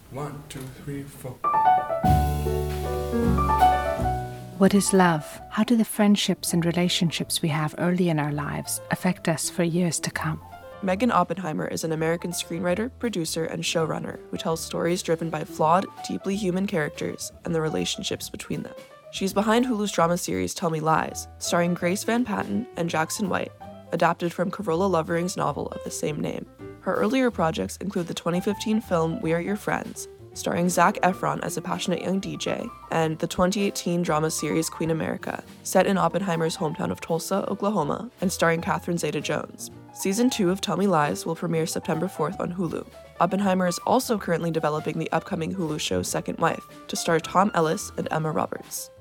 One, two, three, four. What is love? How do the friendships and relationships we have early in our lives affect us for years to come? Megan Oppenheimer is an American screenwriter, producer, and showrunner who tells stories driven by flawed, deeply human characters and the relationships between them. She's behind Hulu's drama series Tell Me Lies, starring Grace Van Patten and Jackson White, adapted from Carola Lovering's novel of the same name. Her earlier projects include the 2015 film We Are Your Friends, starring Zac Efron as a passionate young DJ, and the 2018 drama series Queen America, set in Oppenheimer's hometown of Tulsa, Oklahoma, and starring Catherine Zeta-Jones. Season 2 of Tell Me Lies will premiere September 4th on Hulu. Oppenheimer is also currently developing the upcoming Hulu show Second Wife, to star Tom Ellis and Emma Roberts.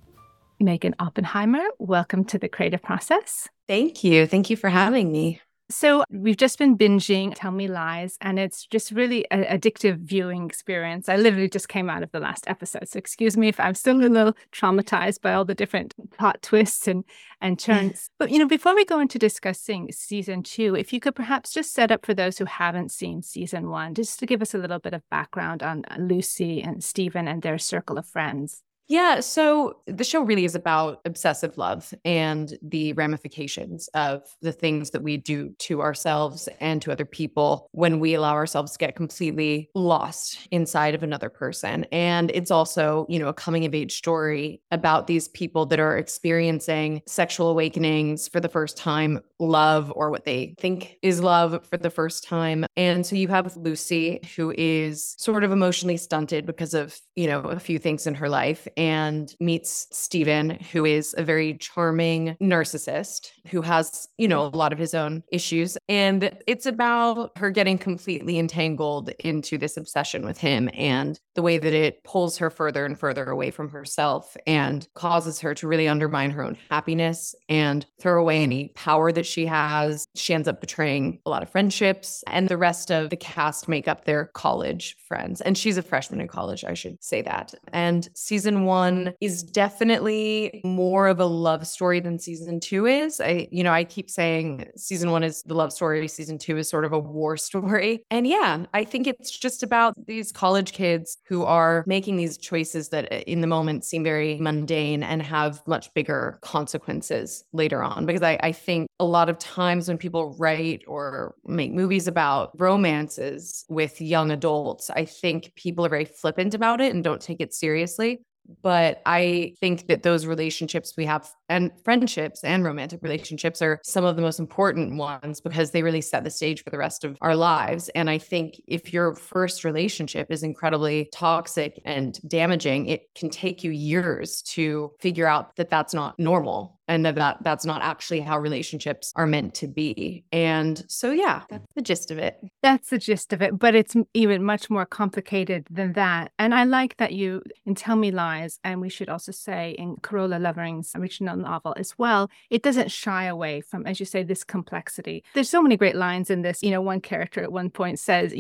Megan Oppenheimer, welcome to The Creative Process. Thank you. Thank you for having me. So we've just been binging Tell Me Lies, and it's just really an addictive viewing experience. I literally just came out of the last episode, so excuse me if I'm still a little traumatized by all the different plot twists and turns. But, before we go into discussing season 2, if you could perhaps just set up for those who haven't seen season 1, just to give us a little bit of background on Lucy and Stephen and their circle of friends. Yeah, so the show really is about obsessive love and the ramifications of the things that we do to ourselves and to other people when we allow ourselves to get completely lost inside of another person. And it's also, a coming of age story about these people that are experiencing sexual awakenings for the first time, love or what they think is love for the first time. And so you have Lucy, who is sort of emotionally stunted because of, a few things in her life, and meets Stephen, who is a very charming narcissist who has, a lot of his own issues. And it's about her getting completely entangled into this obsession with him and the way that it pulls her further and further away from herself and causes her to really undermine her own happiness and throw away any power that she has. She ends up betraying a lot of friendships, and the rest of the cast make up their college friends. And she's a freshman in college, I should say that. And season 1 is definitely more of a love story than season 2 is. I keep saying season 1 is the love story, season 2 is sort of a war story. And yeah, I think it's just about these college kids who are making these choices that in the moment seem very mundane and have much bigger consequences later on. Because I think a lot of times when people write or make movies about romances with young adults, I think people are very flippant about it and don't take it seriously. But I think that those relationships we have, and friendships and romantic relationships, are some of the most important ones because they really set the stage for the rest of our lives. And I think if your first relationship is incredibly toxic and damaging, it can take you years to figure out that that's not normal and that's not actually how relationships are meant to be. And so, yeah, that's the gist of it. That's the gist of it, but it's even much more complicated than that. And I like that you, in Tell Me Lies, and we should also say in Carola Lovering's original novel as well, it doesn't shy away from, as you say, this complexity. There's so many great lines in this. One character at one point says,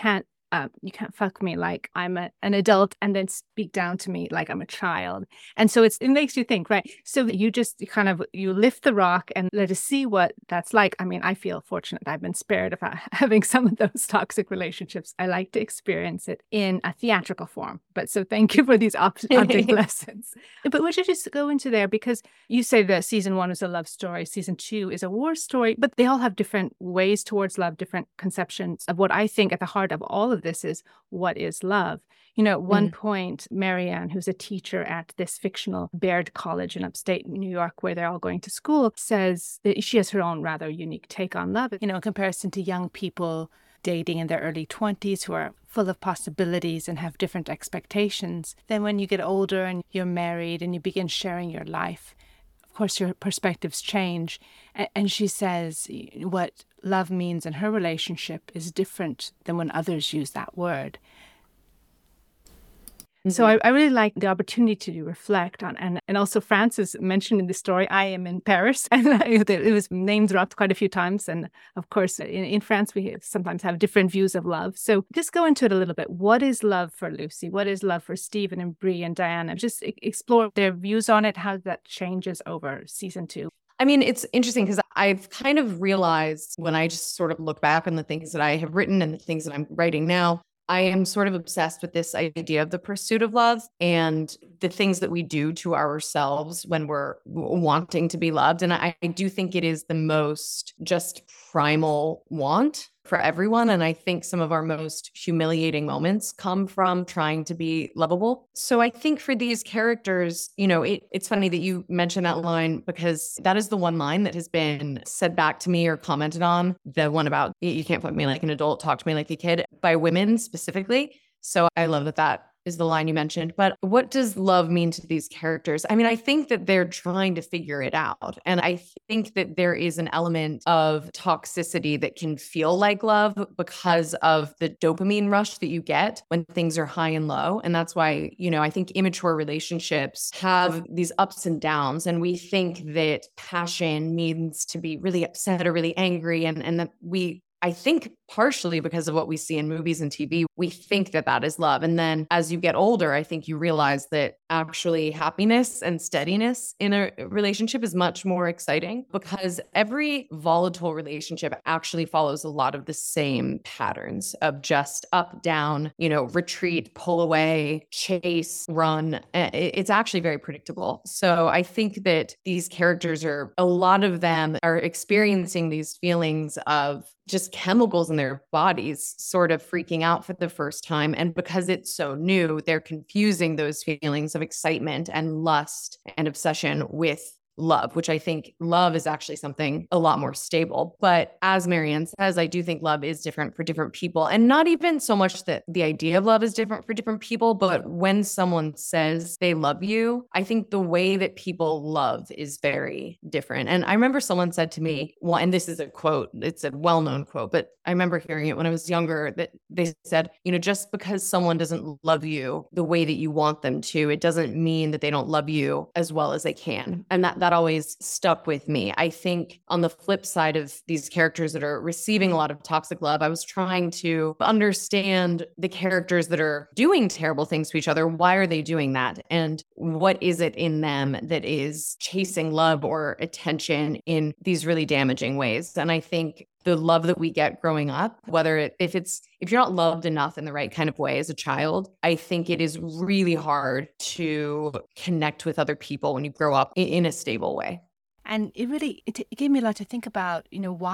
you can't fuck me like I'm an adult and then speak down to me like I'm a child. And so it makes you think, right? So you just you lift the rock and let us see what that's like. I mean, I feel fortunate that I've been spared of having some of those toxic relationships. I like to experience it in a theatrical form. But so thank you for these object lessons. But would you just go into there? Because you say that season 1 is a love story, season 2 is a war story, but they all have different ways towards love, different conceptions of what I think at the heart of all of this is what is love. At one point, Marianne, who's a teacher at this fictional Baird College in upstate New York, where they're all going to school, says that she has her own rather unique take on love, in comparison to young people dating in their early 20s who are full of possibilities and have different expectations. Then when you get older and you're married and you begin sharing your life, of course, your perspectives change. And she says what love means in her relationship is different than when others use that word. So I really like the opportunity to reflect on, and also Frances mentioned in the story, I am in Paris, and it was name dropped quite a few times. And of course, in France, we sometimes have different views of love. So just go into it a little bit. What is love for Lucy? What is love for Stephen and Bree and Diana? Just explore their views on it, how that changes over season 2. I mean, it's interesting because I've kind of realized when I just sort of look back on the things that I have written and the things that I'm writing now, I am sort of obsessed with this idea of the pursuit of love and the things that we do to ourselves when we're wanting to be loved. And I do think it is the most just primal want for everyone. And I think some of our most humiliating moments come from trying to be lovable. So I think for these characters, it's funny that you mentioned that line, because that is the one line that has been said back to me or commented on, the one about you can't fuck me like an adult, talk to me like a kid, by women specifically. So I love that is the line you mentioned. But what does love mean to these characters? I mean, I think that they're trying to figure it out. And I think that there is an element of toxicity that can feel like love because of the dopamine rush that you get when things are high and low. And that's why, I think immature relationships have these ups and downs. And we think that passion means to be really upset or really angry. And that I think partially because of what we see in movies and TV, we think that that is love. And then as you get older, I think you realize that actually happiness and steadiness in a relationship is much more exciting, because every volatile relationship actually follows a lot of the same patterns of just up, down, retreat, pull away, chase, run. It's actually very predictable. So I think that these characters a lot of them are experiencing these feelings of just chemicals in their bodies sort of freaking out for the first time. And because it's so new, they're confusing those feelings of excitement and lust and obsession with love, which I think love is actually something a lot more stable. But as Marianne says, I do think love is different for different people. And not even so much that the idea of love is different for different people, but when someone says they love you, I think the way that people love is very different. And I remember someone said to me, well, and this is a quote, it's a well-known quote, but I remember hearing it when I was younger, that they said, just because someone doesn't love you the way that you want them to, it doesn't mean that they don't love you as well as they can. And that always stuck with me. I think on the flip side of these characters that are receiving a lot of toxic love, I was trying to understand the characters that are doing terrible things to each other. Why are they doing that? And what is it in them that is chasing love or attention in these really damaging ways? And I think the love that we get growing up, if you're not loved enough in the right kind of way as a child, I think it is really hard to connect with other people when you grow up in a stable way. And it gave me a lot to think about,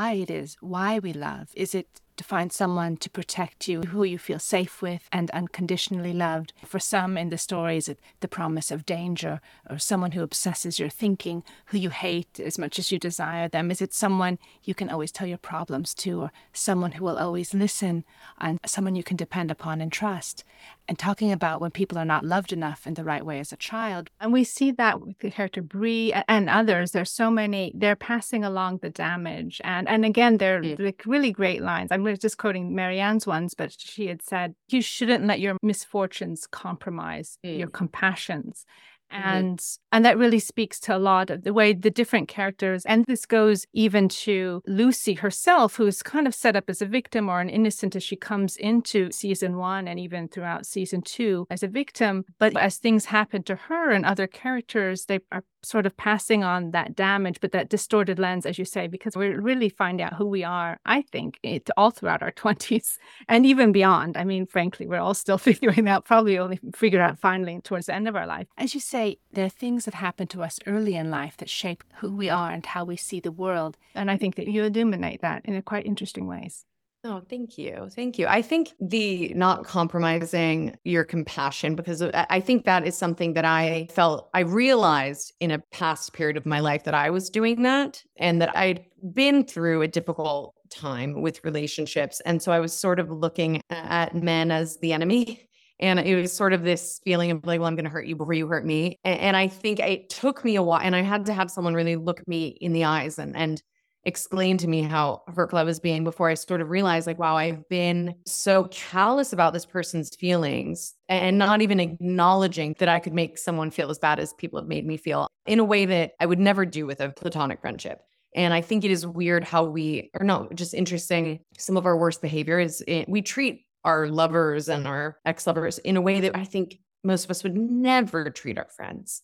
why we love. Is it to find someone to protect you, who you feel safe with and unconditionally loved? For some in the stories, it's the promise of danger, or someone who obsesses your thinking, who you hate as much as you desire them. Is it someone you can always tell your problems to, or someone who will always listen, and someone you can depend upon and trust? And talking about when people are not loved enough in the right way as a child. And we see that with the character Bree and others. There's so many, they're passing along the damage. And again, they're like really great lines. I'm just quoting Marianne's ones, but she had said, you shouldn't let your misfortunes compromise your compassions. And that really speaks to a lot of the way the different characters, and this goes even to Lucy herself, who's kind of set up as a victim or an innocent as she comes into season 1 and even throughout season 2 as a victim. But as things happen to her and other characters, they are sort of passing on that damage, but that distorted lens, as you say, because we really find out who we are, I think, all throughout our 20s and even beyond. I mean, frankly, we're all still figuring out, probably only figure out finally towards the end of our life. As you say, there are things that happen to us early in life that shape who we are and how we see the world. And I think that you illuminate that in quite interesting ways. Oh, thank you. Thank you. I think the not compromising your compassion, because I think that is something that I realized in a past period of my life that I was doing that, and that I'd been through a difficult time with relationships. And so I was sort of looking at men as the enemy. And it was sort of this feeling of like, well, I'm going to hurt you before you hurt me. And I think it took me a while, and I had to have someone really look me in the eyes and explain to me how hurtful I was being before I sort of realized like, wow, I've been so callous about this person's feelings and not even acknowledging that I could make someone feel as bad as people have made me feel in a way that I would never do with a platonic friendship. And I think it is weird how just interesting. Some of our worst behavior is we treat our lovers and our ex-lovers in a way that I think most of us would never treat our friends,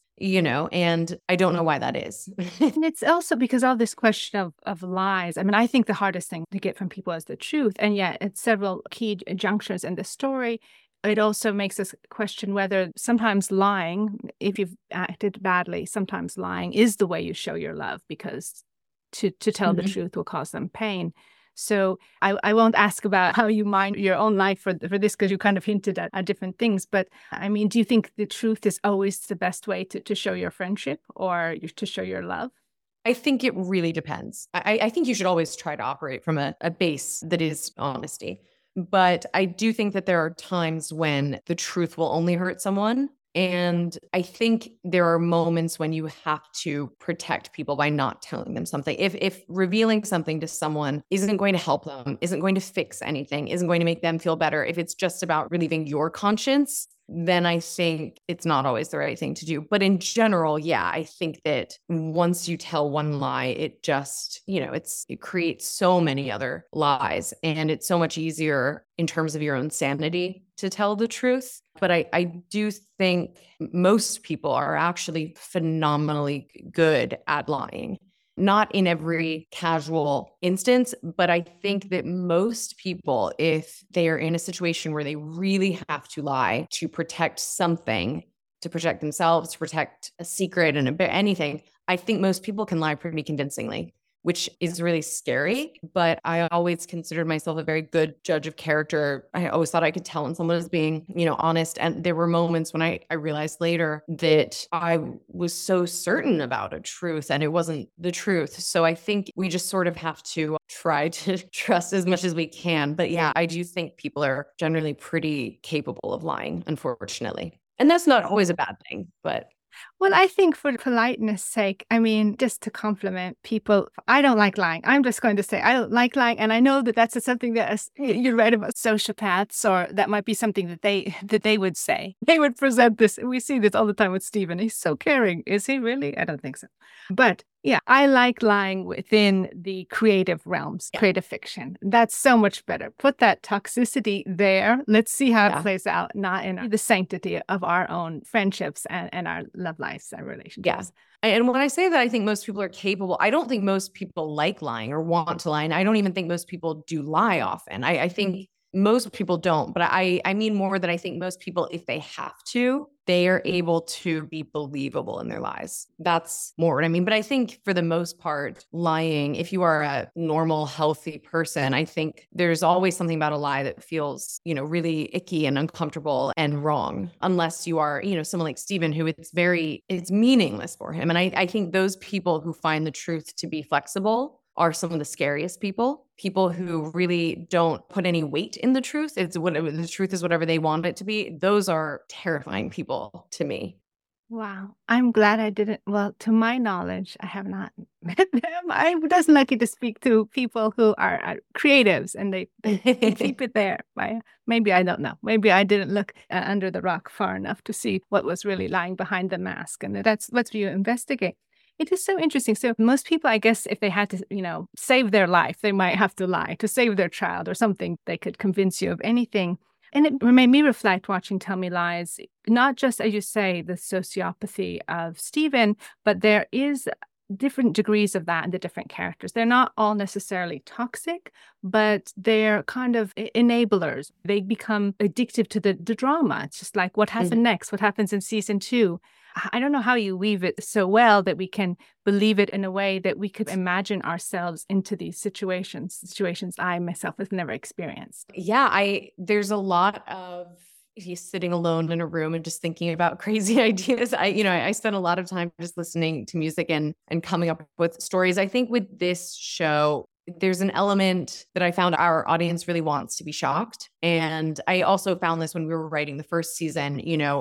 and I don't know why that is. And it's also because of this question of lies. I mean, I think the hardest thing to get from people is the truth. And yet, at several key junctures in the story, it also makes us question whether sometimes lying, if you've acted badly, sometimes lying is the way you show your love, because to tell the truth will cause them pain. So I won't ask about how you mind your own life for this, because you kind of hinted at different things. But I mean, do you think the truth is always the best way to show your friendship or to show your love? I think it really depends. I think you should always try to operate from a base that is honesty. But I do think that there are times when the truth will only hurt someone. And I think there are moments when you have to protect people by not telling them something. If revealing something to someone isn't going to help them, isn't going to fix anything, isn't going to make them feel better, if it's just about relieving your conscience, then I think it's not always the right thing to do. But in general, yeah, I think that once you tell one lie, it just, it creates so many other lies. And it's so much easier in terms of your own sanity to tell the truth. But I do think most people are actually phenomenally good at lying. Not in every casual instance, but I think that most people, if they are in a situation where they really have to lie to protect something, to protect themselves, to protect a secret and anything, I think most people can lie pretty convincingly, which is really scary. But I always considered myself a very good judge of character. I always thought I could tell when someone was being, honest. And there were moments when I realized later that I was so certain about a truth and it wasn't the truth. So I think we just sort of have to try to trust as much as we can. But yeah, I do think people are generally pretty capable of lying, unfortunately. And that's not always a bad thing, but well, I think for politeness sake, I mean, just to compliment people, I don't like lying. I'm just going to say I don't like lying. And I know that that's something that you read about sociopaths, or that might be something that they would say. They would present this. We see this all the time with Stephen. He's so caring. Is he really? I don't think so. But yeah, I like lying within the creative realms, creative fiction. That's so much better. Put that toxicity there. Let's see how it plays out, not in the sanctity of our own friendships and our love lives and relationships. Yeah. And when I say that I think most people are capable, I don't think most people like lying or want to lie. And I don't even think most people do lie often. I think most people don't, but I mean more that I think most people, if they have to, they are able to be believable in their lies. That's more what I mean. But I think for the most part, lying, if you are a normal, healthy person, I think there's always something about a lie that feels, really icky and uncomfortable and wrong, unless you are, someone like Stephen, who it's meaningless for him. And I think those people who find the truth to be flexible are some of the scariest people who really don't put any weight in the truth. The truth is whatever they want it to be. Those are terrifying people to me. Wow. I'm glad I didn't. Well, to my knowledge, I have not met them. I'm just lucky to speak to people who are creatives, and they keep it there. Maybe I don't know. Maybe I didn't look under the rock far enough to see what was really lying behind the mask. And that's what you investigate. It is so interesting. So most people, I guess, if they had to, save their life, they might have to lie to save their child or something. They could convince you of anything. And it made me reflect watching Tell Me Lies, not just, as you say, the sociopathy of Stephen, but there is different degrees of that in the different characters. They're not all necessarily toxic, but they're kind of enablers. They become addictive to the drama. It's just like, what happened next? What happens in season 2? I don't know how you weave it so well that we can believe it in a way that we could imagine ourselves into these situations I myself have never experienced. Yeah, there's a lot of he's sitting alone in a room and just thinking about crazy ideas. I spent a lot of time just listening to music and coming up with stories. I think with this show, there's an element that I found our audience really wants to be shocked. And I also found this when we were writing the first season,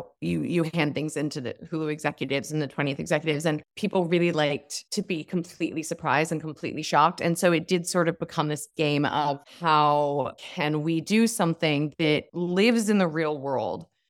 you hand things into the Hulu executives and the 20th executives, and people really liked to be completely surprised and completely shocked. And so it did sort of become this game of how can we do something that lives in the real world,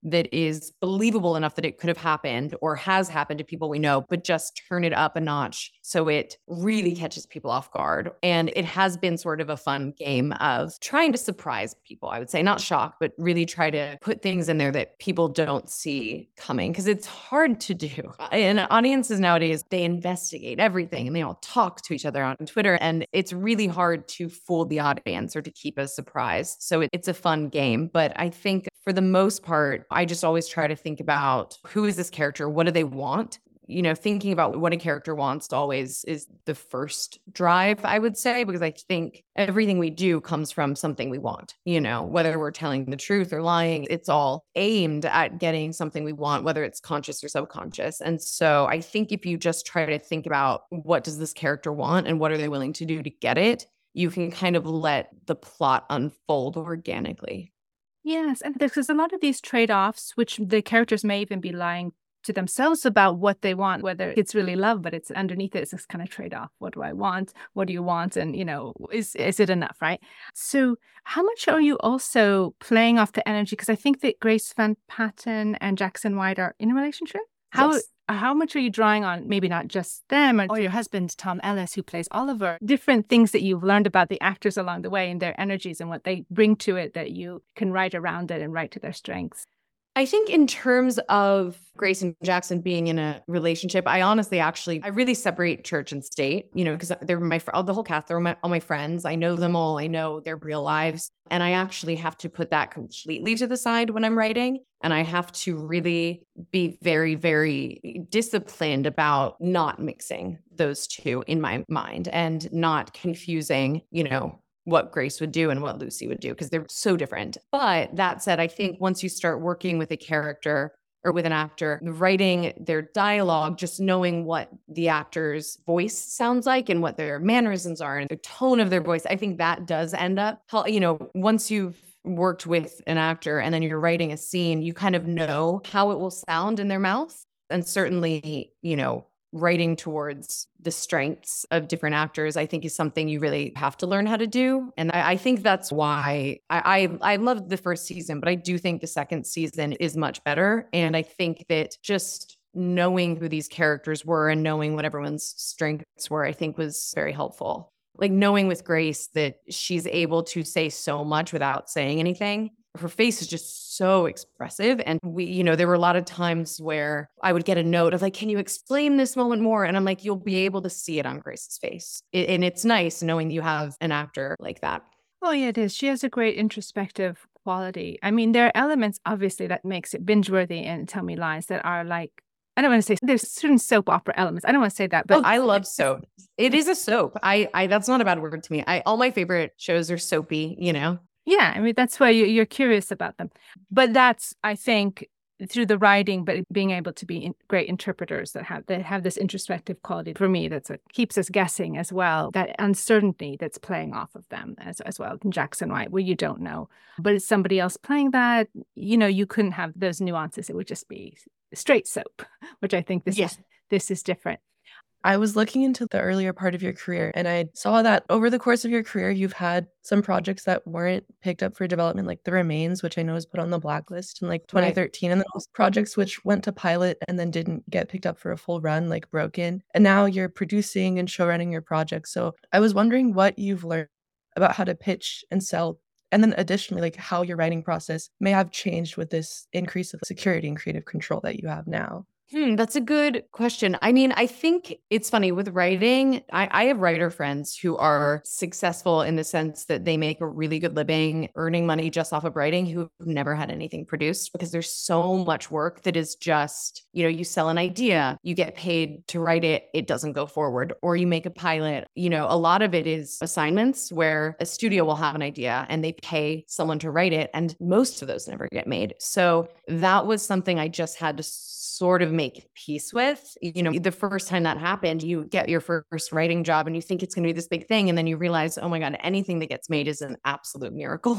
that is believable enough that it could have happened or has happened to people we know, but just turn it up a notch so it really catches people off guard. And it has been sort of a fun game of trying to surprise people, I would say, not shock, but really try to put things in there that people don't see coming, because it's hard to do. And audiences nowadays, they investigate everything and they all talk to each other on Twitter. And it's really hard to fool the audience or to keep a surprise. So it's a fun game. But I think for the most part, I just always try to think about, who is this character? What do they want? Thinking about what a character wants always is the first drive, I would say, because I think everything we do comes from something we want, whether we're telling the truth or lying, it's all aimed at getting something we want, whether it's conscious or subconscious. And so I think if you just try to think about, what does this character want and what are they willing to do to get it, you can kind of let the plot unfold organically. Yes, and there's a lot of these trade-offs, which the characters may even be lying to themselves about what they want, whether it's really love, but it's underneath it, it's this kind of trade-off. What do I want? What do you want? And, is it enough, right? So how much are you also playing off the energy? Because I think that Grace Van Patten and Jackson White are in a relationship. Yes. How much are you drawing on, maybe not just them or your husband, Tom Ellis, who plays Oliver, different things that you've learned about the actors along the way and their energies and what they bring to it that you can write around it and write to their strengths? I think in terms of Grace and Jackson being in a relationship, I really separate church and state, because they're the whole cast, they're all my friends. I know them all. I know their real lives. And I actually have to put that completely to the side when I'm writing. And I have to really be very, very disciplined about not mixing those two in my mind and not confusing, what Grace would do and what Lucy would do, because they're so different. But that said, I think once you start working with a character or with an actor, writing their dialogue, just knowing what the actor's voice sounds like and what their mannerisms are and the tone of their voice, I think that does end up, once you've worked with an actor and then you're writing a scene, you kind of know how it will sound in their mouth. And certainly, writing towards the strengths of different actors, I think is something you really have to learn how to do. And I think that's why I loved the first season, but I do think the second season is much better. And I think that just knowing who these characters were and knowing what everyone's strengths were, I think was very helpful. Like knowing with Grace that she's able to say so much without saying anything. Her face is just so expressive. And there were a lot of times where I would get a note of like, can you explain this moment more? And I'm like, you'll be able to see it on Grace's face. And it's nice knowing you have an actor like that. Oh, yeah, it is. She has a great introspective quality. I mean, there are elements, obviously, that makes it binge-worthy in Tell Me Lies that are like, I don't want to say there's certain soap opera elements. I don't want to say that, but I love soap. It is a soap. I that's not a bad word to me. All my favorite shows are soapy, Yeah, I mean, that's why you're curious about them. But that's, I think, through the writing, but being able to be great interpreters that have this introspective quality. For me, that's what keeps us guessing as well, that uncertainty that's playing off of them as well. In Jackson White, where you don't know. But it's somebody else playing that, you couldn't have those nuances. It would just be straight soap, which I think this is different. I was looking into the earlier part of your career, and I saw that over the course of your career, you've had some projects that weren't picked up for development, like The Remains, which I know was put on the blacklist in like 2013, right. And then also projects which went to pilot and then didn't get picked up for a full run, like Broken. And now you're producing and showrunning your projects. So I was wondering what you've learned about how to pitch and sell. And then additionally, like how your writing process may have changed with this increase of security and creative control that you have now. That's a good question. I mean, I think it's funny with writing. I have writer friends who are successful in the sense that they make a really good living earning money just off of writing, who've never had anything produced, because there's so much work that is just, you sell an idea, you get paid to write it, it doesn't go forward, or you make a pilot. A lot of it is assignments where a studio will have an idea and they pay someone to write it, and most of those never get made. So that was something I just had to sort of make peace with. The first time that happened, you get your first writing job and you think it's going to be this big thing. And then you realize, oh my God, anything that gets made is an absolute miracle.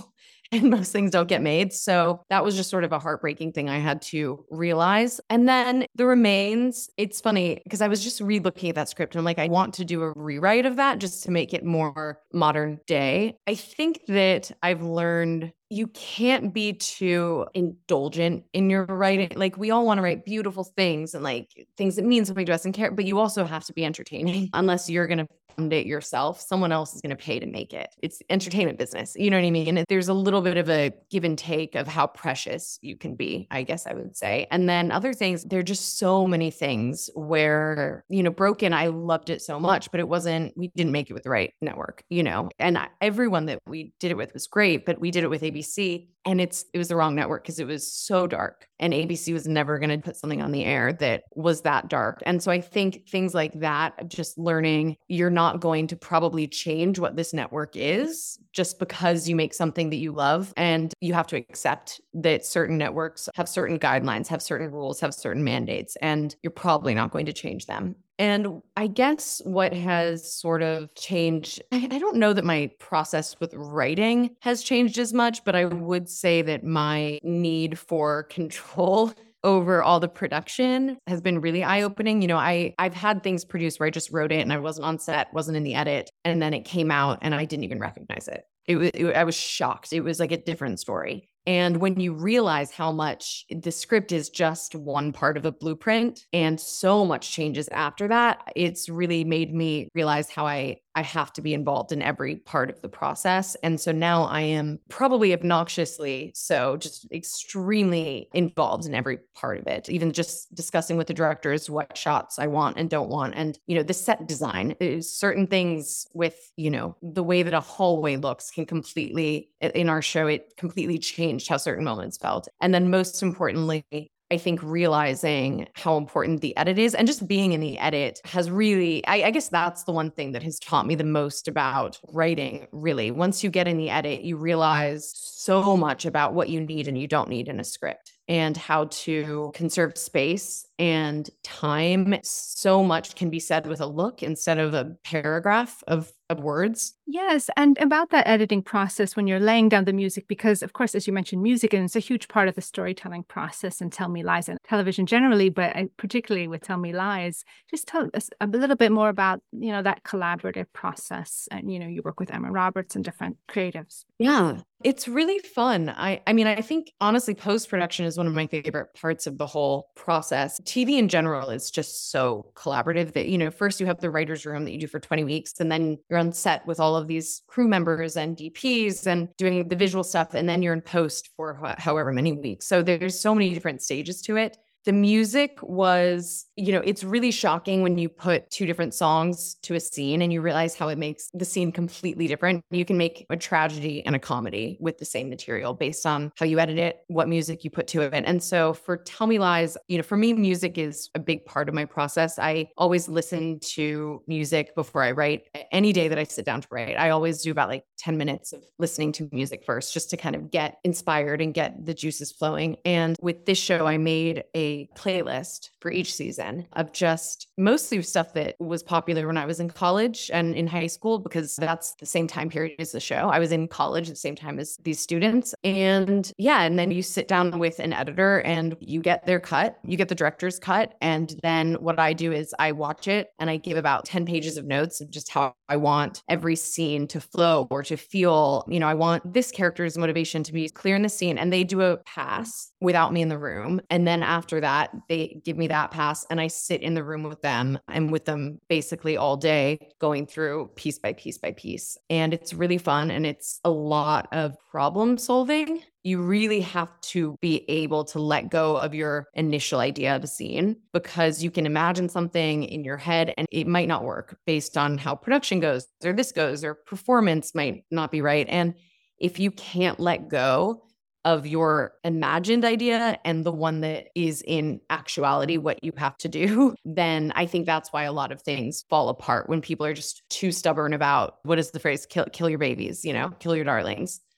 and most things don't get made. So that was just sort of a heartbreaking thing I had to realize. And then The Remains, it's funny because I was just re-looking at that script and I'm like, I want to do a rewrite of that just to make it more modern day. I think that I've learned you can't be too indulgent in your writing. Like, we all want to write beautiful things and like things that mean something to us and care, but you also have to be entertaining. Unless you're going to fund it yourself, someone else is going to pay to make it. It's entertainment business. You know what I mean? And there's a little bit of a give and take of how precious you can be, I guess I would say. And then other things, there are just so many things where, Broken, I loved it so much, but we didn't make it with the right network, and everyone that we did it with was great, but we did it with ABC. And it was the wrong network because it was so dark, and ABC was never going to put something on the air that was that dark. And so I think things like that, just learning you're not going to probably change what this network is just because you make something that you love. And you have to accept that certain networks have certain guidelines, have certain rules, have certain mandates, and you're probably not going to change them. And I guess what has sort of changed, I don't know that my process with writing has changed as much, but I would say that my need for control over all the production has been really eye-opening. I've had things produced where I just wrote it and I wasn't on set, wasn't in the edit, and then it came out and I didn't even recognize it. I was shocked. It was like a different story. And when you realize how much the script is just one part of a blueprint and so much changes after that, it's really made me realize how I have to be involved in every part of the process. And so now I am probably obnoxiously so just extremely involved in every part of it, even just discussing with the directors what shots I want and don't want. And, the set design is certain things with, the way that a hallway looks can completely, in our show, it completely changed how certain moments felt. And then most importantly, I think realizing how important the edit is and just being in the edit has really, I guess that's the one thing that has taught me the most about writing, really. Once you get in the edit, you realize so much about what you need and you don't need in a script and how to conserve space and time. So much can be said with a look instead of a paragraph of words. Yes. And about that editing process when you're laying down the music, because of course, as you mentioned, music is a huge part of the storytelling process and Tell Me Lies and television generally, but particularly with Tell Me Lies, just tell us a little bit more about, that collaborative process. And, you work with Emma Roberts and different creatives. Yeah, it's really fun. I mean, I think honestly, post-production is one of my favorite parts of the whole process. TV in general is just so collaborative that, first you have the writer's room that you do for 20 weeks, and then you're on set with all of these crew members and DPs and doing the visual stuff. And then you're in post for however many weeks. So there's so many different stages to it. The music was, it's really shocking when you put two different songs to a scene and you realize how it makes the scene completely different. You can make a tragedy and a comedy with the same material based on how you edit it, what music you put to it. And so for Tell Me Lies, for me, music is a big part of my process. I always listen to music before I write. Any day that I sit down to write, I always do about 10 minutes of listening to music first, just to kind of get inspired and get the juices flowing. And with this show, I made a playlist for each season of just mostly stuff that was popular when I was in college and in high school, because that's the same time period as the show. I was in college at the same time as these students. And then you sit down with an editor and you get their cut, you get the director's cut. And then what I do is I watch it and I give about 10 pages of notes of just how I want every scene to flow or to feel. I want this character's motivation to be clear in the scene. And they do a pass without me in the room. And then after that, they give me that pass and I sit in the room with them and with them basically all day going through piece by piece by piece. And it's really fun. And it's a lot of problem solving. You really have to be able to let go of your initial idea of a scene, because you can imagine something in your head and it might not work based on how production goes or this goes, or performance might not be right. And if you can't let go of your imagined idea and the one that is in actuality what you have to do, then I think that's why a lot of things fall apart when people are just too stubborn about, what is the phrase, kill your babies, kill your darlings.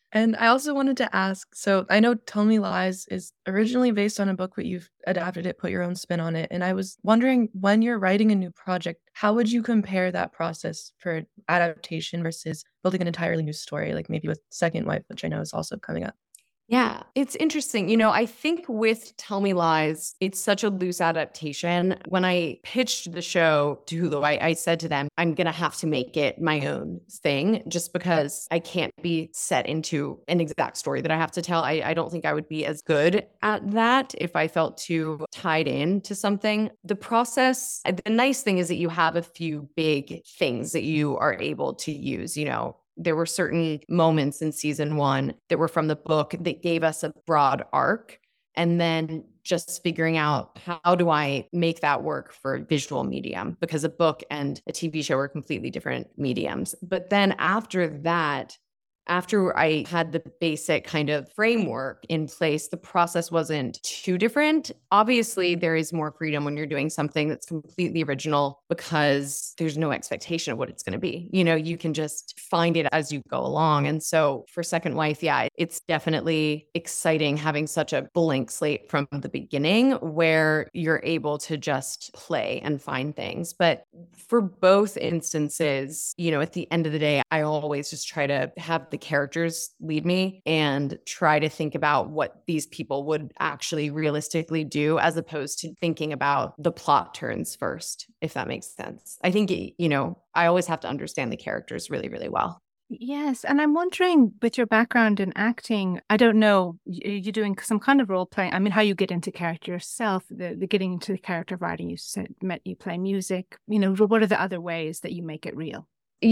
And I also wanted to ask, so I know Tell Me Lies is originally based on a book, but you've adapted it, put your own spin on it. And I was wondering, when you're writing a new project, how would you compare that process for adaptation versus building an entirely new story, like maybe with Second Wife, which I know is also coming up? Yeah, it's interesting. I think with Tell Me Lies, it's such a loose adaptation. When I pitched the show to Hulu, I said to them, I'm going to have to make it my own thing just because I can't be set into an exact story that I have to tell. I don't think I would be as good at that if I felt too tied in to something. The process, the nice thing is that you have a few big things that you are able to use, There were certain moments in season 1 that were from the book that gave us a broad arc. And then just figuring out, how do I make that work for a visual medium? Because a book and a TV show are completely different mediums. But then after that, after I had the basic kind of framework in place, the process wasn't too different. Obviously, there is more freedom when you're doing something that's completely original because there's no expectation of what it's going to be. You can just find it as you go along. And so for Second Wife, yeah, it's definitely exciting having such a blank slate from the beginning where you're able to just play and find things. But for both instances, at the end of the day, I always just try to have the characters lead me and try to think about what these people would actually realistically do, as opposed to thinking about the plot turns first, if that makes sense. I think, I always have to understand the characters really, really well. Yes. And I'm wondering, with your background in acting, I don't know, you're doing some kind of role playing. I mean, how you get into character yourself, the getting into the character writing, you said you play music, what are the other ways that you make it real?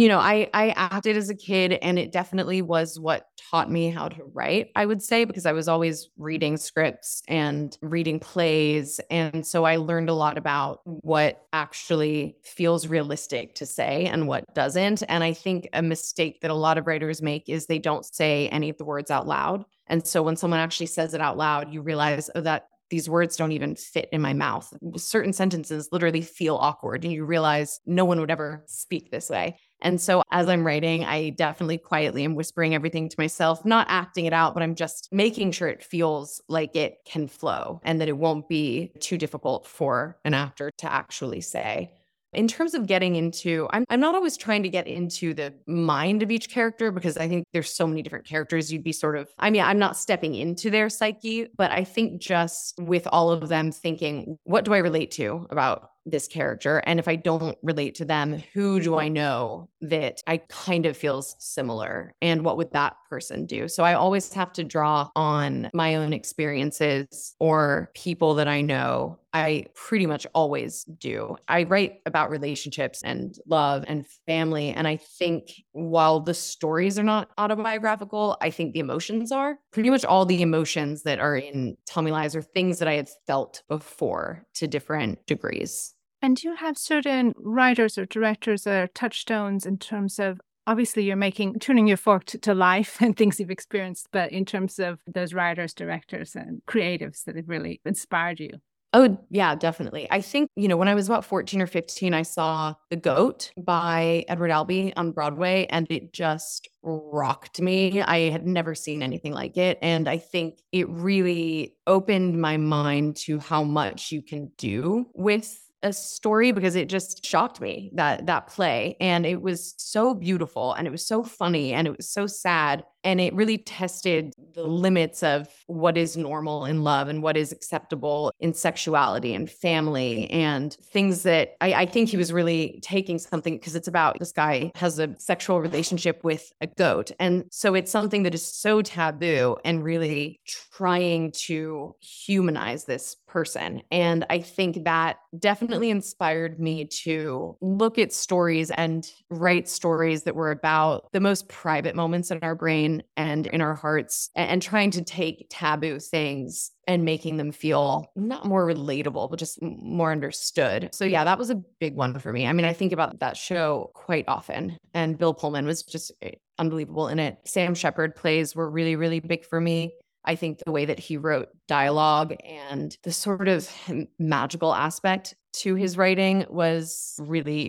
I acted as a kid, and it definitely was what taught me how to write, I would say, because I was always reading scripts and reading plays. And so I learned a lot about what actually feels realistic to say and what doesn't. And I think a mistake that a lot of writers make is they don't say any of the words out loud. And so when someone actually says it out loud, you realize, oh, that these words don't even fit in my mouth. Certain sentences literally feel awkward, and you realize no one would ever speak this way. And so as I'm writing, I definitely quietly am whispering everything to myself, not acting it out, but I'm just making sure it feels like it can flow and that it won't be too difficult for an actor to actually say. In terms of getting into, I'm not always trying to get into the mind of each character, because I think there's so many different characters. You'd be I'm not stepping into their psyche, but I think just with all of them thinking, what do I relate to about this character? And if I don't relate to them, who do I know that I kind of feels similar? And what would that person do? So I always have to draw on my own experiences or people that I know. I pretty much always do. I write about relationships and love and family. And I think while the stories are not autobiographical, I think the emotions are. Pretty much all the emotions that are in Tell Me Lies are things that I had felt before to different degrees. And do you have certain writers or directors that are touchstones in terms of, obviously you're tuning your fork to life and things you've experienced, but in terms of those writers, directors, and creatives that have really inspired you? Oh, yeah, definitely. I think, when I was about 14 or 15, I saw The Goat by Edward Albee on Broadway, and it just rocked me. I had never seen anything like it. And I think it really opened my mind to how much you can do with a story, because it just shocked me, that play. And it was so beautiful, and it was so funny, and it was so sad. And it really tested the limits of what is normal in love and what is acceptable in sexuality and family, and things that I think he was really taking something, because it's about this guy has a sexual relationship with a goat. And so it's something that is so taboo, and really trying to humanize this person. And I think that definitely inspired me to look at stories and write stories that were about the most private moments in our brain and in our hearts, and trying to take taboo things and making them feel not more relatable, but just more understood. So yeah, that was a big one for me. I mean, I think about that show quite often, and Bill Pullman was just unbelievable in it. Sam Shepard plays were really, really big for me. I think the way that he wrote dialogue and the sort of magical aspect to his writing was really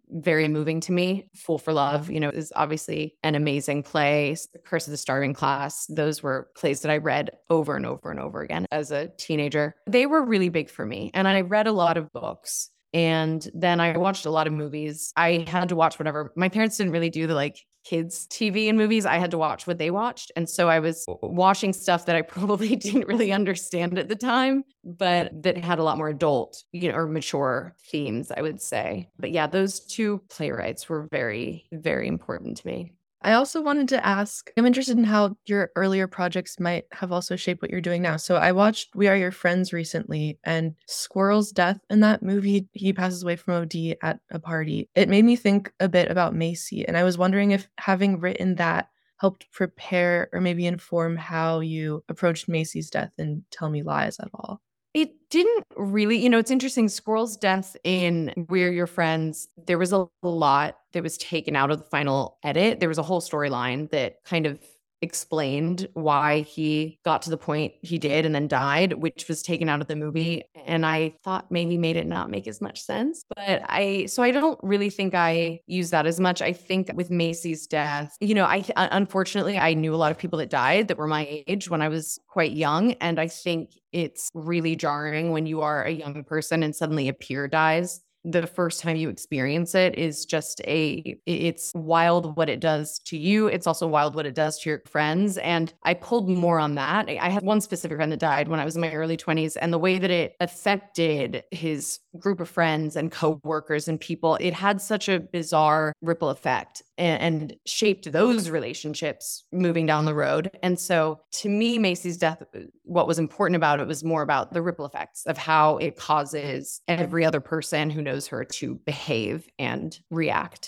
very moving to me. Fool for Love, is obviously an amazing play. The Curse of the Starving Class. Those were plays that I read over and over and over again as a teenager. They were really big for me. And I read a lot of books. And then I watched a lot of movies. I had to watch whatever. My parents didn't really do the kids TV and movies. I had to watch what they watched. And so I was watching stuff that I probably didn't really understand at the time, but that had a lot more adult, or mature themes, I would say. But yeah, those two playwrights were very, very important to me. I also wanted to ask, I'm interested in how your earlier projects might have also shaped what you're doing now. So I watched We Are Your Friends recently, and Squirrel's death in that movie, he passes away from OD at a party. It made me think a bit about Macy. And I was wondering if having written that helped prepare or maybe inform how you approached Macy's death in Tell Me Lies at all. It didn't really, it's interesting. Squirrel's death in We're Your Friends, there was a lot that was taken out of the final edit. There was a whole storyline that kind of explained why he got to the point he did and then died, which was taken out of the movie. And I thought maybe made it not make as much sense. But I don't really think I use that as much. I think with Macy's death, unfortunately, I knew a lot of people that died that were my age when I was quite young. And I think it's really jarring when you are a young person and suddenly a peer dies. The first time you experience it is just it's wild what it does to you. It's also wild what it does to your friends. And I pulled more on that. I had one specific friend that died when I was in my early 20s, and the way that it affected his group of friends and coworkers and people, it had such a bizarre ripple effect and shaped those relationships moving down the road. And so to me, Macy's death, what was important about it was more about the ripple effects of how it causes every other person who knows her to behave and react.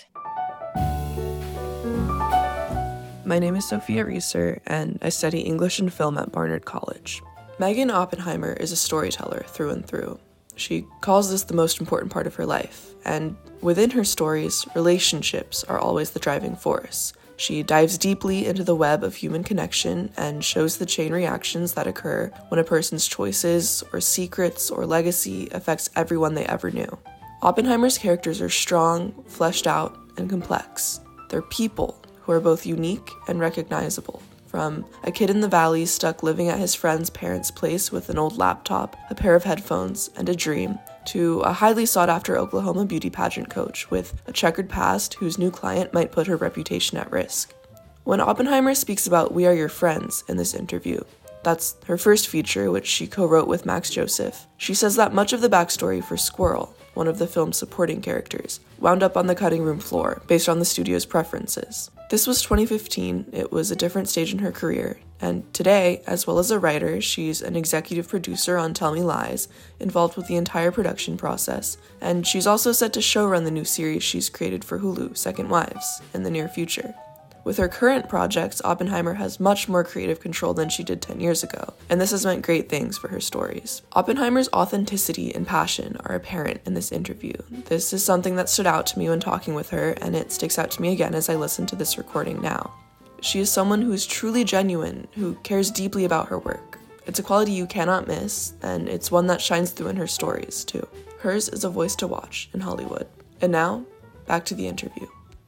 My name is Sophia Reeser, and I study English and film at Barnard College. Megan Oppenheimer is a storyteller through and through. She calls this the most important part of her life, and within her stories, relationships are always the driving force. She dives deeply into the web of human connection and shows the chain reactions that occur when a person's choices or secrets or legacy affects everyone they ever knew. Oppenheimer's characters are strong, fleshed out, and complex. They're people who are both unique and recognizable. From a kid in the valley stuck living at his friend's parents' place with an old laptop, a pair of headphones, and a dream, to a highly sought-after Oklahoma beauty pageant coach with a checkered past whose new client might put her reputation at risk. When Oppenheimer speaks about We Are Your Friends in this interview, that's her first feature, which she co-wrote with Max Joseph, she says that much of the backstory for Squirrel, one of the film's supporting characters, wound up on the cutting room floor based on the studio's preferences. This was 2015, it was a different stage in her career, and today, as well as a writer, she's an executive producer on Tell Me Lies, involved with the entire production process, and she's also set to showrun the new series she's created for Hulu, Second Wives, in the near future. With her current projects, Oppenheimer has much more creative control than she did 10 years ago, and this has meant great things for her stories. Oppenheimer's authenticity and passion are apparent in this interview. This is something that stood out to me when talking with her, and it sticks out to me again as I listen to this recording now. She is someone who is truly genuine, who cares deeply about her work. It's a quality you cannot miss, and it's one that shines through in her stories, too. Hers is a voice to watch in Hollywood. And now, back to the interview.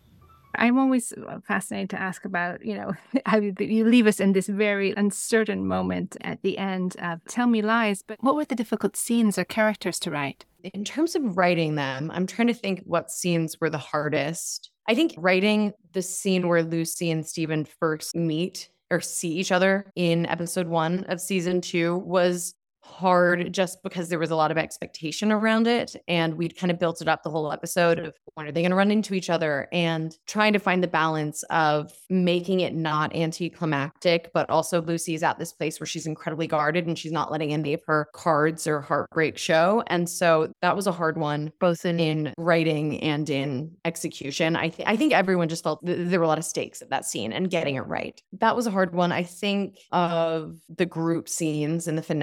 I'm always fascinated to ask about, how you leave us in this very uncertain moment at the end of Tell Me Lies, but what were the difficult scenes or characters to write? In terms of writing them, I'm trying to think what scenes were the hardest. I think writing the scene where Lucy and Stephen first meet or see each other in episode 1 of season 2 was hard just because there was a lot of expectation around it, and we'd kind of built it up the whole episode of when are they going to run into each other, and trying to find the balance of making it not anticlimactic, but also Lucy's at this place where she's incredibly guarded and she's not letting any of her cards or heartbreak show. And so that was a hard one, both in writing and in execution. I think everyone just felt there were a lot of stakes at that scene and getting it right. That was a hard one. I think of the group scenes in the finale, I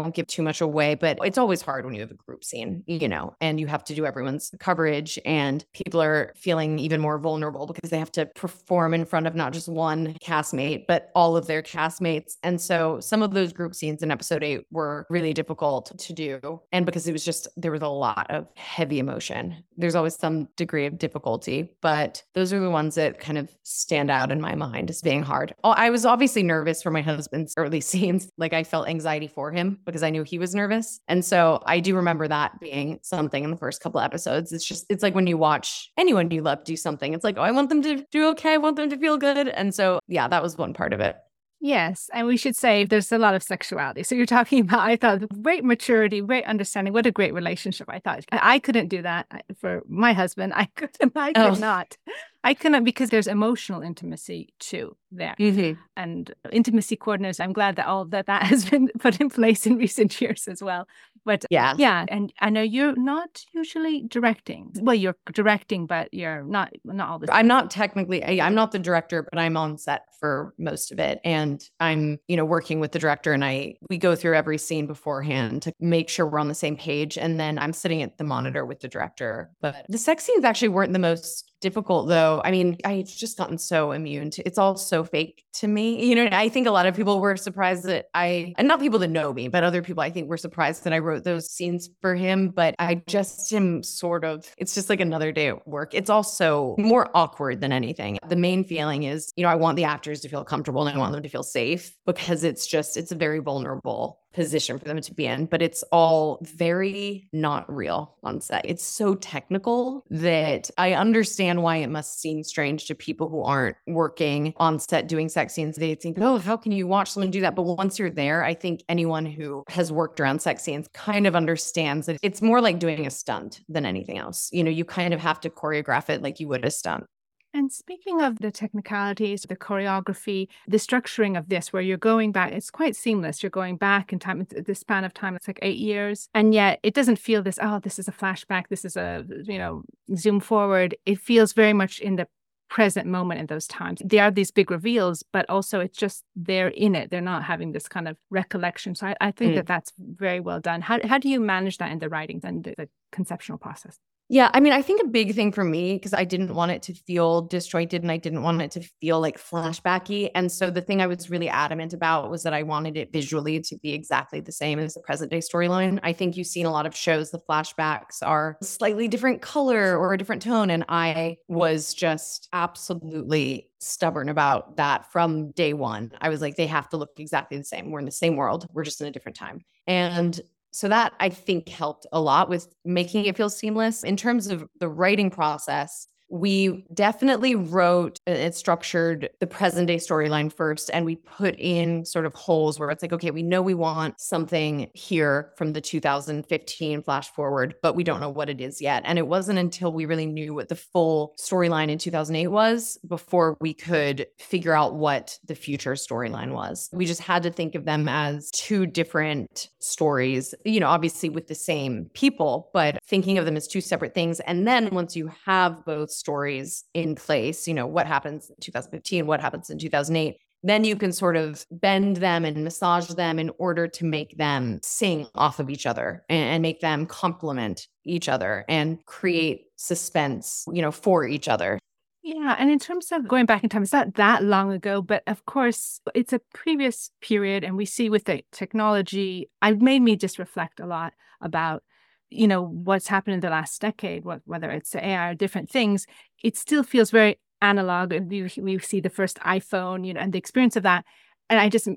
won't give too much away, but it's always hard when you have a group scene, and you have to do everyone's coverage, and people are feeling even more vulnerable because they have to perform in front of not just one castmate, but all of their castmates. And so some of those group scenes in episode 8 were really difficult to do. And because there was a lot of heavy emotion. There's always some degree of difficulty, but those are the ones that kind of stand out in my mind as being hard. I was obviously nervous for my husband's early scenes. Like I felt anxiety for him because I knew he was nervous. And so I do remember that being something in the first couple episodes. It's like when you watch anyone you love do something, it's like, oh, I want them to do okay. I want them to feel good. And so, yeah, that was one part of it. Yes. And we should say there's a lot of sexuality. So you're talking about, I thought, great maturity, great understanding. What a great relationship. I thought I couldn't do that for my husband. I could not. I couldn't, because there's emotional intimacy too there. Mm-hmm. And intimacy coordinators, I'm glad that all that has been put in place in recent years as well. But yeah. And I know you're not usually directing. Well, you're directing, but you're not all the time. I'm not technically, I'm not the director, but I'm on set for most of it. And I'm, working with the director, and we go through every scene beforehand to make sure we're on the same page. And then I'm sitting at the monitor with the director. But the sex scenes actually weren't the most difficult, though. I mean, I've just gotten so immune to it's all so fake to me. I think a lot of people were surprised that and not people that know me, but other people I think were surprised that I wrote those scenes for him. But I just am it's just like another day at work. It's also more awkward than anything. The main feeling is, I want the actors to feel comfortable and I want them to feel safe, because it's a very vulnerable position for them to be in, but it's all very not real on set. It's so technical that I understand why it must seem strange to people who aren't working on set doing sex scenes. They think, oh, how can you watch someone do that? But once you're there, I think anyone who has worked around sex scenes kind of understands that it's more like doing a stunt than anything else. You kind of have to choreograph it like you would a stunt. And speaking of the technicalities, the choreography, the structuring of this, where you're going back, it's quite seamless. You're going back in time, the span of time, it's like 8 years. And yet it doesn't feel this is a flashback. This is a, zoom forward. It feels very much in the present moment in those times. There are these big reveals, but also it's just they're in it. They're not having this kind of recollection. So I think that that's very well done. How do you manage that in the writing and the conceptual process? Yeah, I mean, I think a big thing for me, because I didn't want it to feel disjointed and I didn't want it to feel like flashbacky. And so the thing I was really adamant about was that I wanted it visually to be exactly the same as the present day storyline. I think you see in a lot of shows, the flashbacks are a slightly different color or a different tone. And I was just absolutely stubborn about that from day one. I was like, they have to look exactly the same. We're in the same world. We're just in a different time. And so that I think helped a lot with making it feel seamless. In terms of the writing process, we definitely wrote and structured the present day storyline first. And we put in sort of holes where it's like, okay, we know we want something here from the 2015 flash forward, but we don't know what it is yet. And it wasn't until we really knew what the full storyline in 2008 was before we could figure out what the future storyline was. We just had to think of them as two different stories, obviously with the same people, but thinking of them as two separate things. And then once you have both stories in place, what happens in 2015, what happens in 2008, then you can sort of bend them and massage them in order to make them sing off of each other and make them complement each other and create suspense, for each other. Yeah. And in terms of going back in time, it's not that long ago, but of course, it's a previous period. And we see with the technology, it made me just reflect a lot about what's happened in the last decade, whether it's AI or different things. It still feels very analog. And we see the first iPhone, and the experience of that. And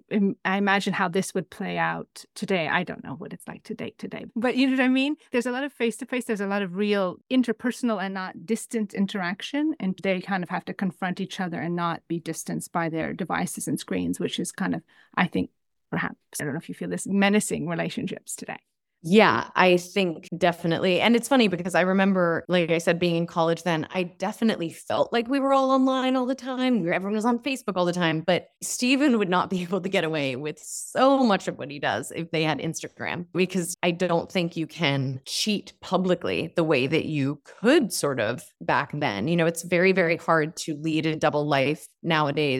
I imagine how this would play out today. I don't know what it's like today, but you know what I mean? There's a lot of face-to-face. There's a lot of real interpersonal and not distant interaction. And they kind of have to confront each other and not be distanced by their devices and screens, which is kind of, I think, perhaps, I don't know if you feel this, menacing relationships today. Yeah, I think definitely. And it's funny because I remember, like I said, being in college then, I definitely felt like we were all online all the time. Everyone was on Facebook all the time. But Steven would not be able to get away with so much of what he does if they had Instagram, because I don't think you can cheat publicly the way that you could sort of back then. It's very, very hard to lead a double life nowadays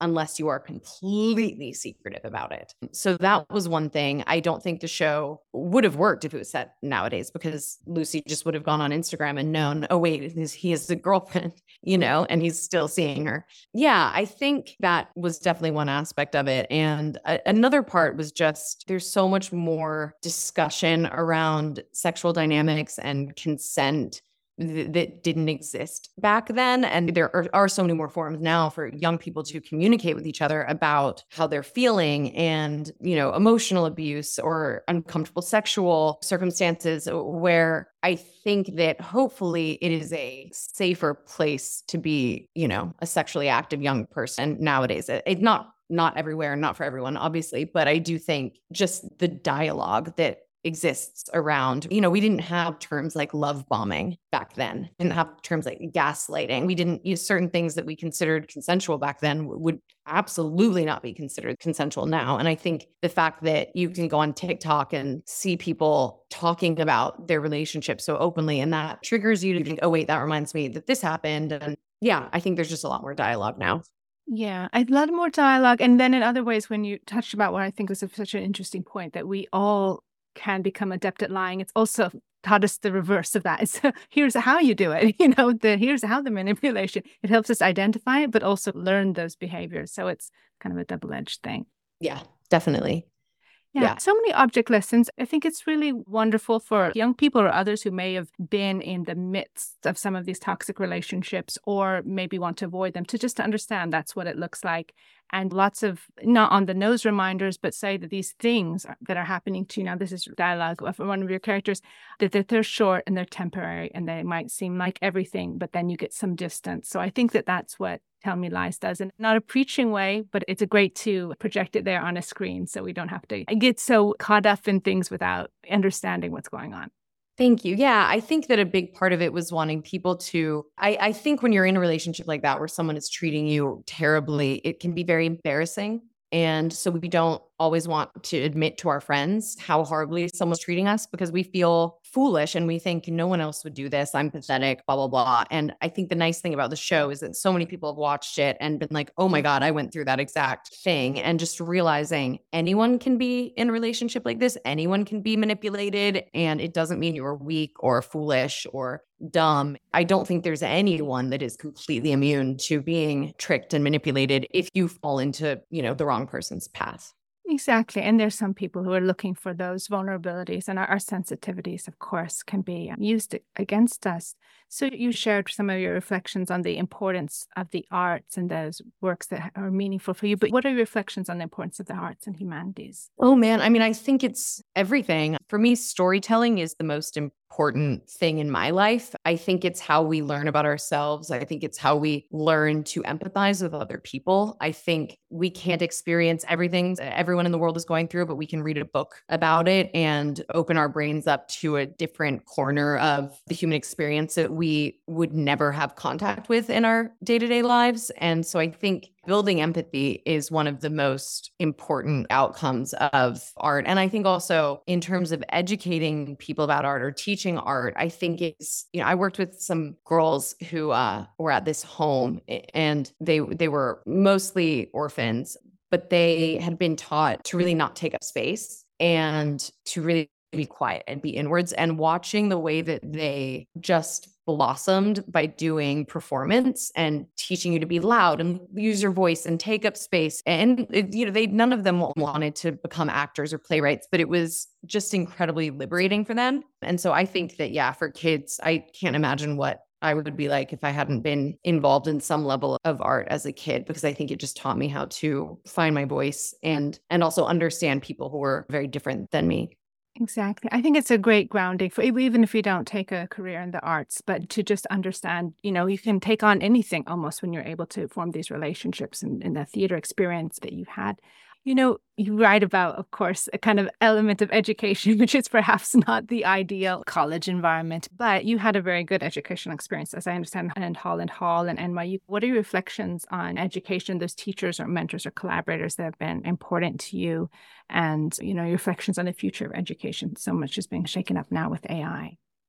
unless you are completely secretive about it. So that was one thing. I don't think the show would have worked if it was set nowadays, because Lucy just would have gone on Instagram and known, oh, wait, he has a girlfriend, and he's still seeing her. Yeah, I think that was definitely one aspect of it. And another part was just there's so much more discussion around sexual dynamics and consent that didn't exist back then. And there are so many more forums now for young people to communicate with each other about how they're feeling and, emotional abuse or uncomfortable sexual circumstances, where I think that hopefully it is a safer place to be, a sexually active young person nowadays. It's not everywhere, not for everyone, obviously, but I do think just the dialogue that exists around, we didn't have terms like love bombing back then. We didn't have terms like gaslighting. We didn't use certain things that we considered consensual back then would absolutely not be considered consensual now. And I think the fact that you can go on TikTok and see people talking about their relationship so openly, and that triggers you to think, oh, wait, that reminds me that this happened. And yeah, I think there's just a lot more dialogue now. Yeah, a lot more dialogue. And then in other ways, when you touched about what I think was such an interesting point, that we all can become adept at lying. It's also taught us the reverse of that. It's here's how you do it, here's how the manipulation. It helps us identify it, but also learn those behaviors. So it's kind of a double-edged thing. Yeah, definitely. Yeah, so many object lessons. I think it's really wonderful for young people or others who may have been in the midst of some of these toxic relationships or maybe want to avoid them, to just understand that's what it looks like. And lots of not on the nose reminders, but say that these things that are happening to you now, this is dialogue from one of your characters, that they're short and they're temporary and they might seem like everything, but then you get some distance. So I think that that's what Tell Me Lies does, and not a preaching way, but it's a great to project it there on a screen so we don't have to get so caught up in things without understanding what's going on. Thank you. Yeah, I think that a big part of it was wanting people to, I think when you're in a relationship like that, where someone is treating you terribly, it can be very embarrassing. And so we don't always want to admit to our friends how horribly someone's treating us, because we feel foolish and we think no one else would do this. I'm pathetic, blah, blah, blah. And I think the nice thing about the show is that so many people have watched it and been like, oh my God, I went through that exact thing. And just realizing anyone can be in a relationship like this, anyone can be manipulated, and it doesn't mean you're weak or foolish or dumb. I don't think there's anyone that is completely immune to being tricked and manipulated if you fall into, the wrong person's path. Exactly. And there's some people who are looking for those vulnerabilities, and our sensitivities, of course, can be used against us. So you shared some of your reflections on the importance of the arts and those works that are meaningful for you. But what are your reflections on the importance of the arts and humanities? Oh, man. I mean, I think it's everything. For me, storytelling is the most important thing in my life. I think it's how we learn about ourselves. I think it's how we learn to empathize with other people. I think we can't experience everything everyone in the world is going through, but we can read a book about it and open our brains up to a different corner of the human experience that we would never have contact with in our day-to-day lives. And so I think building empathy is one of the most important outcomes of art. And I think also in terms of educating people about art or teaching art, I think it's, I worked with some girls who were at this home, and they were mostly orphans, but they had been taught to really not take up space and to really be quiet and be inwards. And watching the way that they just blossomed by doing performance and teaching you to be loud and use your voice and take up space. And, none of them wanted to become actors or playwrights, but it was just incredibly liberating for them. And so I think that, for kids, I can't imagine what I would be like if I hadn't been involved in some level of art as a kid, because I think it just taught me how to find my voice and also understand people who were very different than me. Exactly. I think it's a great grounding for even if you don't take a career in the arts, but to just understand, you can take on anything almost when you're able to form these relationships and the theater experience that you've had. You write about, of course, a kind of element of education, which is perhaps not the ideal college environment, but you had a very good educational experience, as I understand, in Holland Hall and NYU. What are your reflections on education, those teachers or mentors or collaborators that have been important to you, and, your reflections on the future of education? So much is being shaken up now with AI.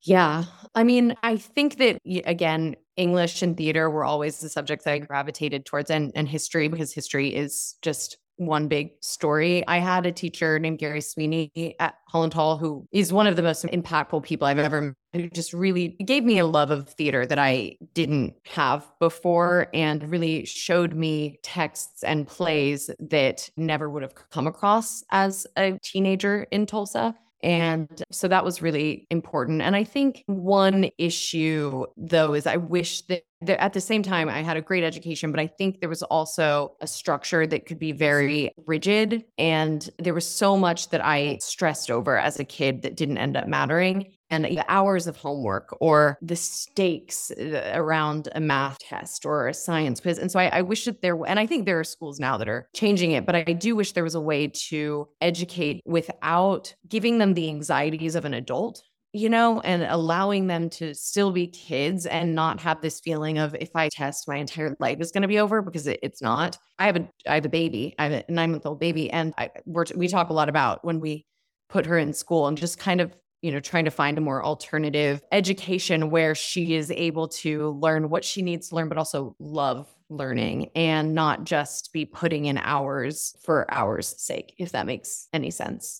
Yeah. I mean, I think that, again, English and theater were always the subjects I gravitated towards, and history, because history is just one big story. I had a teacher named Gary Sweeney at Holland Hall, who is one of the most impactful people I've ever met, who just really gave me a love of theater that I didn't have before, and really showed me texts and plays that never would have come across as a teenager in Tulsa. And so that was really important. And I think one issue, though, is I wish that at the same time I had a great education, but I think there was also a structure that could be very rigid. And there was so much that I stressed over as a kid that didn't end up mattering. And the hours of homework or the stakes around a math test or a science quiz. And so I wish that and I think there are schools now that are changing it, but I do wish there was a way to educate without giving them the anxieties of an adult, and allowing them to still be kids and not have this feeling of, if I test, my entire life is going to be over, because it's not. I have a baby. I have a 9-month-old baby. And we talk a lot about when we put her in school and just kind of, trying to find a more alternative education where she is able to learn what she needs to learn, but also love learning and not just be putting in hours for hours' sake, if that makes any sense,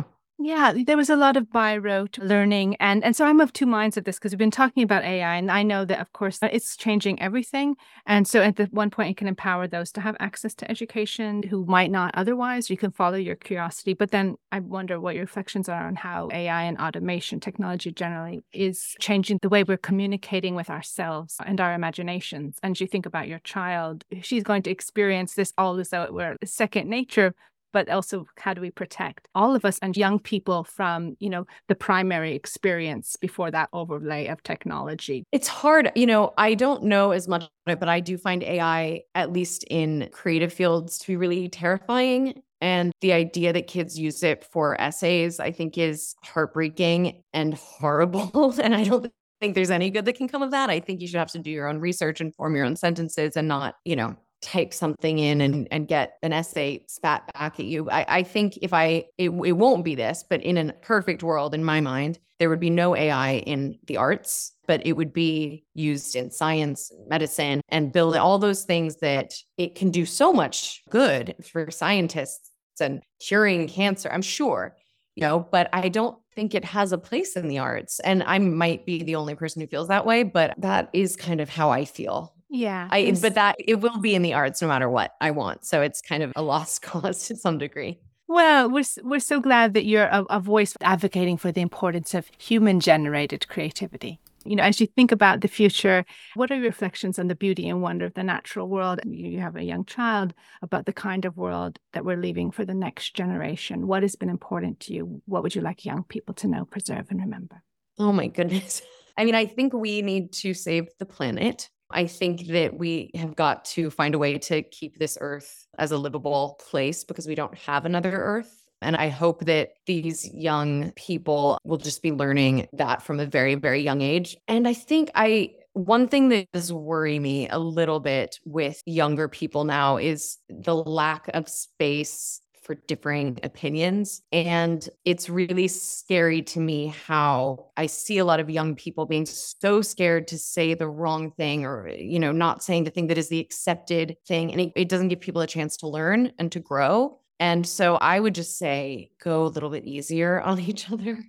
Yeah, there was a lot of by rote learning. And so I'm of two minds of this, because we've been talking about AI, and I know that, of course, it's changing everything. And so at the one point, it can empower those to have access to education who might not otherwise. You can follow your curiosity. But then I wonder what your reflections are on how AI and automation technology generally is changing the way we're communicating with ourselves and our imaginations. And you think about your child, she's going to experience this all as though it were second nature. But also, how do we protect all of us and young people from, the primary experience before that overlay of technology? It's hard. I don't know as much about it, but I do find AI, at least in creative fields, to be really terrifying. And the idea that kids use it for essays, I think, is heartbreaking and horrible. And I don't think there's any good that can come of that. I think you should have to do your own research and form your own sentences and not, type something in and get an essay spat back at you. I think it won't be this, but in a perfect world, in my mind, there would be no AI in the arts, but it would be used in science, medicine, and build all those things that it can do so much good for scientists and curing cancer, I'm sure, but I don't think it has a place in the arts. And I might be the only person who feels that way, but that is kind of how I feel. Yeah. But that it will be in the arts no matter what I want. So it's kind of a lost cause to some degree. Well, we're so glad that you're a voice advocating for the importance of human-generated creativity. As you think about the future, what are your reflections on the beauty and wonder of the natural world? You have a young child, about the kind of world that we're leaving for the next generation. What has been important to you? What would you like young people to know, preserve, and remember? Oh, my goodness. I mean, I think we need to save the planet. I think that we have got to find a way to keep this earth as a livable place, because we don't have another earth. And I hope that these young people will just be learning that from a very, very young age. And I think one thing that does worry me a little bit with younger people now is the lack of space for differing opinions. And it's really scary to me how I see a lot of young people being so scared to say the wrong thing, or, not saying the thing that is the accepted thing. And it doesn't give people a chance to learn and to grow. And so I would just say, go a little bit easier on each other,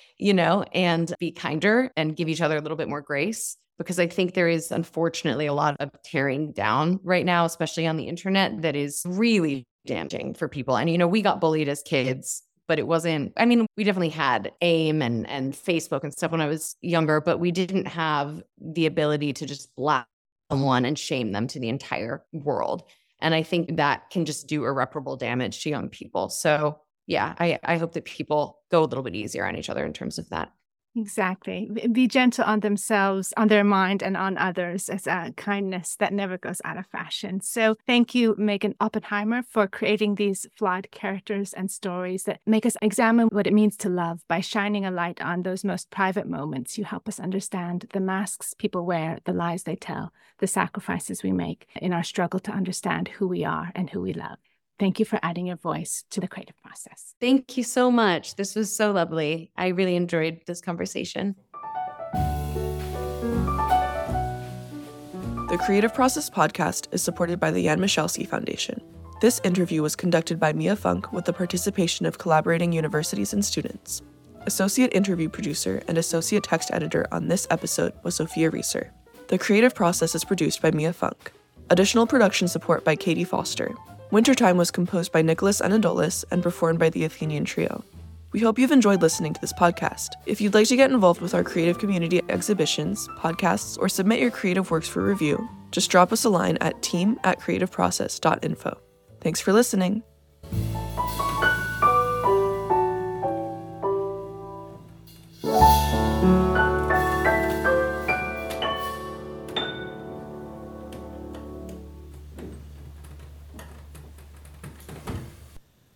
and be kinder and give each other a little bit more grace. Because I think there is, unfortunately, a lot of tearing down right now, especially on the internet, that is really damaging for people. And, we got bullied as kids, but it wasn't, we definitely had AIM and Facebook and stuff when I was younger, but we didn't have the ability to just blast someone and shame them to the entire world. And I think that can just do irreparable damage to young people. So yeah, I hope that people go a little bit easier on each other in terms of that. Exactly. Be gentle on themselves, on their mind, and on others, as a kindness that never goes out of fashion. So thank you, Megan Oppenheimer, for creating these flawed characters and stories that make us examine what it means to love by shining a light on those most private moments. You help us understand the masks people wear, the lies they tell, the sacrifices we make in our struggle to understand who we are and who we love. Thank you for adding your voice to the creative process. Thank you so much. This was so lovely. I really enjoyed this conversation. The Creative Process podcast is supported by the Jan Michalski Foundation. This interview was conducted by Mia Funk with the participation of collaborating universities and students. Associate interview producer and associate text editor on this episode was Sophia Reeser. The Creative Process is produced by Mia Funk. Additional production support by Katie Foster. Wintertime was composed by Nicholas Anadoulis and performed by the Athenian Trio. We hope you've enjoyed listening to this podcast. If you'd like to get involved with our creative community exhibitions, podcasts, or submit your creative works for review, just drop us a line at team@creativeprocess.info. Thanks for listening.